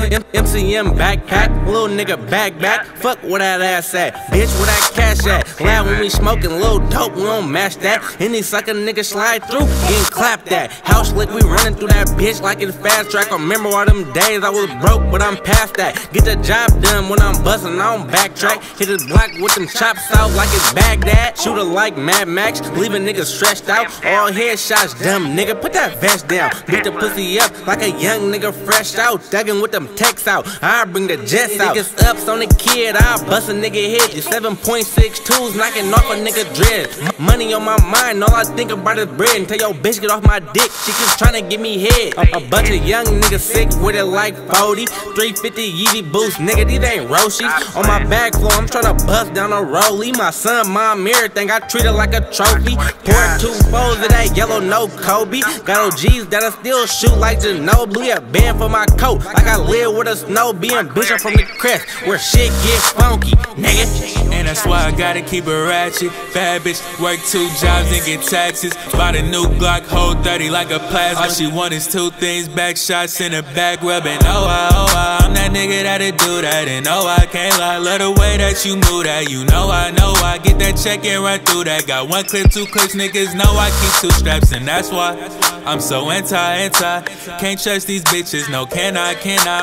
MCM backpack, little nigga back. Fuck where that ass at, bitch, where that cash at? Loud when we smoking, little dope, we don't match that. Any sucker nigga slide through, getting clapped at. House lick, we running through that bitch like it's fast track. I remember all them days I was broke, but I'm past that. Get the job done when I'm bustin', I don't backtrack. Hit his block with them chops out like it's Baghdad. Shooter like Mad Max, leaving niggas stretched out. All headshots, dumb nigga, put that vest down. Beat the pussy up like a young nigga fresh out. Thuggin' with them texts out, I bring the jets out. Niggas ups on the kid, I bust a nigga head. You 7.62s knocking off a nigga dread. Money on my mind, all I think about is bread. And tell your bitch get off my dick, she just tryna give me head. A bunch of young niggas sick with it like 40. 350 Yeezy boost, nigga, these ain't Roshis. On my back floor, I'm tryna bust down a rollie. My son, mom, everything, I treat it like a trophy. Pour 2 foes of that yellow, no Kobe. Got OGs that'll still shoot like Ginobili. A band for my coat, like I live with a snow. Being bitch from the crest, where shit get funky, nigga. And that's why I gotta keep it ratchet. Bad bitch, work 2 jobs and get taxes. Bought a new Glock, hold 30 like a plasma. All she want is 2 things, back shots in the back rub. And oh I'm that nigga that'll do that. And oh, I can't lie, love the way that you move that. You know I get that check and run through that. Got 1 clip, 2 clips, niggas know I keep 2 straps. And that's why I'm so anti. Can't trust these bitches, no can I,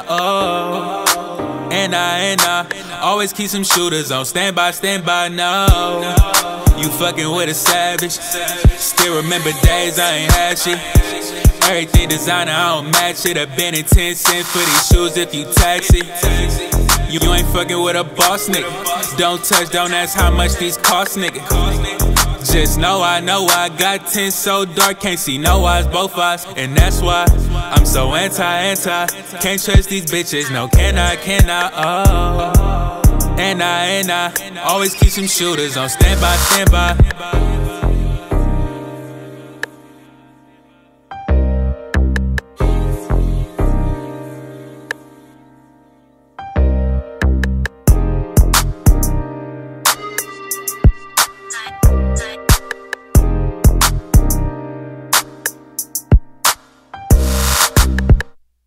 oh. And I always keep some shooters on standby, no. You fucking with a savage. Still remember days I ain't had shit. Everything designer, I don't match it. I been in 10 cents for these shoes if you tax it. You ain't fucking with a boss nigga. Don't touch, don't ask how much these cost, nigga. Just know I got 10 so dark, can't see no eyes, both eyes. And that's why I'm so anti. Can't trust these bitches, no can I, oh. And I always keep some shooters on standby.